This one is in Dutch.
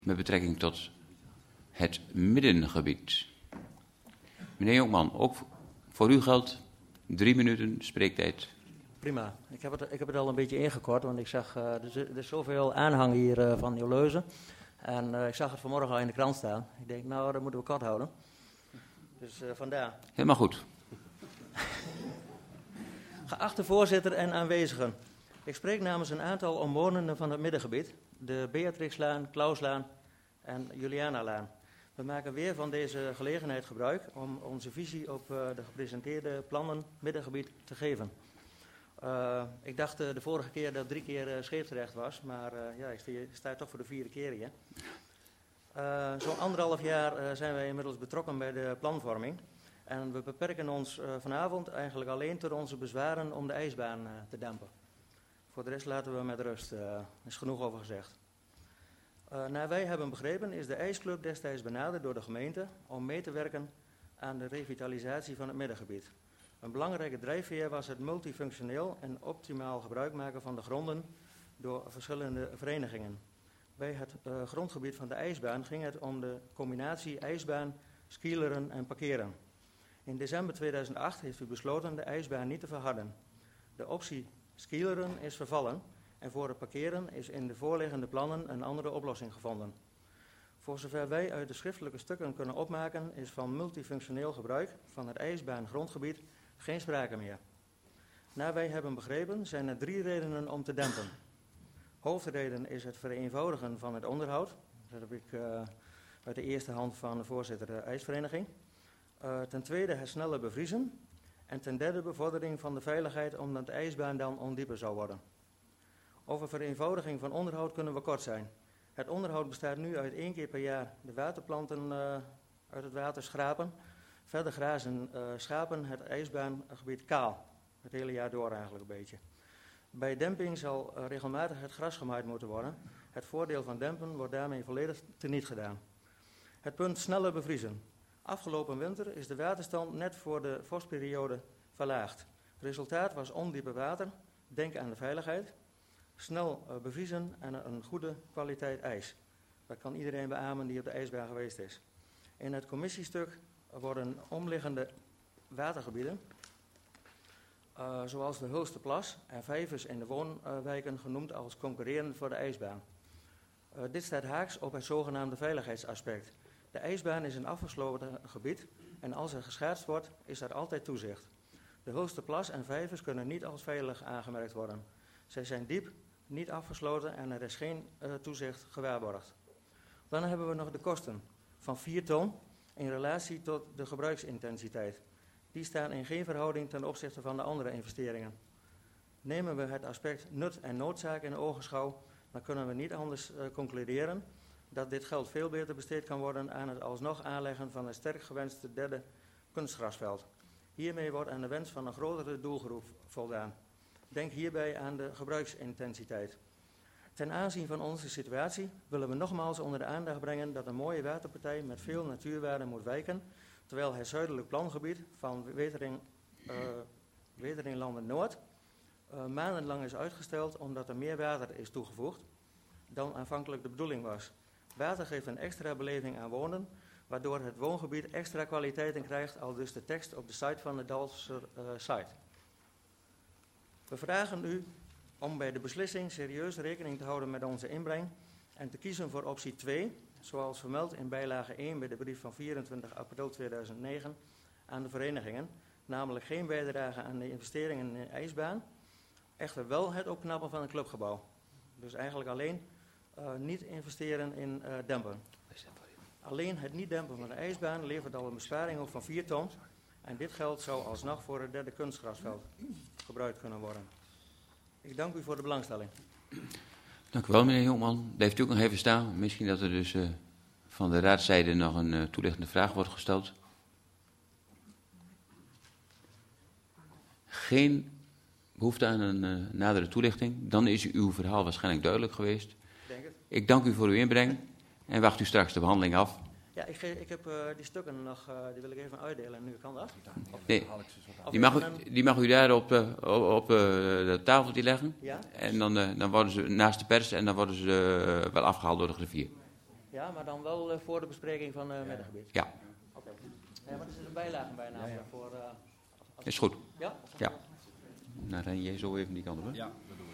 met betrekking tot het middengebied. Meneer Jonkman, ook voor u geldt 3 minuten spreektijd. Prima. Ik heb het al een beetje ingekort, want ik zag, er is zoveel aanhang hier van Nieuw-Leuzen. En ik zag het vanmorgen al in de krant staan. Ik denk, nou, dat moeten we kort houden. Dus vandaar. Helemaal goed. Geachte voorzitter en aanwezigen. Ik spreek namens een aantal omwonenden van het middengebied. De Beatrixlaan, Klauslaan en Julianalaan. We maken weer van deze gelegenheid gebruik om onze visie op de gepresenteerde plannen middengebied te geven. Ik dacht de vorige keer dat 3 keer scheepsrecht was, maar ik sta toch voor de 4e keer hier. Zo'n 1,5 jaar zijn wij inmiddels betrokken bij de planvorming. En we beperken ons vanavond eigenlijk alleen tot onze bezwaren om de ijsbaan te dempen. Voor de rest laten we met rust, er is genoeg over gezegd. Naar wij hebben begrepen is de ijsclub destijds benaderd door de gemeente om mee te werken aan de revitalisatie van het middengebied. Een belangrijke drijfveer was het multifunctioneel en optimaal gebruik maken van de gronden door verschillende verenigingen. Bij het grondgebied van de ijsbaan ging het om de combinatie ijsbaan, skileren en parkeren. In december 2008 heeft u besloten de ijsbaan niet te verharden. De optie skileren is vervallen en voor het parkeren is in de voorliggende plannen een andere oplossing gevonden. Voor zover wij uit de schriftelijke stukken kunnen opmaken is van multifunctioneel gebruik van het ijsbaangrondgebied geen sprake meer. Naar wij hebben begrepen zijn er 3 redenen om te dempen. Hoofdreden is het vereenvoudigen van het onderhoud. Dat heb ik uit de eerste hand van de voorzitter de ijsvereniging. Ten tweede het snelle bevriezen. En ten derde bevordering van de veiligheid omdat de ijsbaan dan ondieper zou worden. Over vereenvoudiging van onderhoud kunnen we kort zijn. Het onderhoud bestaat nu uit 1 keer per jaar de waterplanten uit het water schrapen. Verder grazen schapen het ijsbaangebied kaal. Het hele jaar door eigenlijk een beetje. Bij demping zal regelmatig het gras gemaaid moeten worden. Het voordeel van dempen wordt daarmee volledig teniet gedaan. Het punt sneller bevriezen. Afgelopen winter is de waterstand net voor de vorstperiode verlaagd. Resultaat was ondiepe water, denk aan de veiligheid, snel bevriezen en een goede kwaliteit ijs. Dat kan iedereen beamen die op de ijsbaan geweest is. In het commissiestuk worden omliggende watergebieden, zoals de Hulsterplas en vijvers in de woonwijken genoemd als concurrerend voor de ijsbaan. Dit staat haaks op het zogenaamde veiligheidsaspect. De ijsbaan is een afgesloten gebied en als er geschaatst wordt, is er altijd toezicht. De Hulsterplas en vijvers kunnen niet als veilig aangemerkt worden. Zij zijn diep, niet afgesloten en er is geen toezicht gewaarborgd. Dan hebben we nog de kosten van 4 ton in relatie tot de gebruiksintensiteit. Die staan in geen verhouding ten opzichte van de andere investeringen. Nemen we het aspect nut en noodzaak in ogenschouw, dan kunnen we niet anders concluderen dat dit geld veel beter besteed kan worden aan het alsnog aanleggen van een sterk gewenste 3e kunstgrasveld. Hiermee wordt aan de wens van een grotere doelgroep voldaan. Denk hierbij aan de gebruiksintensiteit. Ten aanzien van onze situatie willen we nogmaals onder de aandacht brengen dat een mooie waterpartij met veel natuurwaarde moet wijken, terwijl het zuidelijk plangebied van Weteringlanden Noord maandenlang is uitgesteld omdat er meer water is toegevoegd dan aanvankelijk de bedoeling was. Water geeft een extra beleving aan wonen, waardoor het woongebied extra kwaliteiten krijgt, al dus de tekst op de site van de Dalfser site. We vragen u om bij de beslissing serieus rekening te houden met onze inbreng en te kiezen voor optie 2, zoals vermeld in bijlage 1 bij de brief van 24 april 2009 aan de verenigingen, namelijk geen bijdrage aan de investeringen in de ijsbaan, echter wel het opknappen van een clubgebouw. Dus eigenlijk alleen niet investeren in dempen. Alleen het niet dempen van de ijsbaan levert al een besparing op van 4 ton en dit geld zou alsnog voor het 3e kunstgrasveld gebruikt kunnen worden. Ik dank u voor de belangstelling. Dank u wel, meneer Jonkman. Blijft u ook nog even staan. Misschien dat er dus van de raadszijde nog een toelichtende vraag wordt gesteld. Geen behoefte aan een nadere toelichting. Dan is uw verhaal waarschijnlijk duidelijk geweest. Denk het. Ik dank u voor uw inbreng en wacht u straks de behandeling af. Ja, ik heb die stukken nog, die wil ik even uitdelen. Nu kan dat? Nee, die mag u daar op de tafeltje leggen. Ja? En dan worden ze naast de pers en dan worden ze wel afgehaald door de griffier. Ja? Ja, maar dan wel voor de bespreking van middengebied. Ja, Oké. Ja, maar er zit een bijlage bij namelijk voor... is goed. Ja? Ja. Nou, ren jij zo even die kant op, hè? Ja, dat doen we.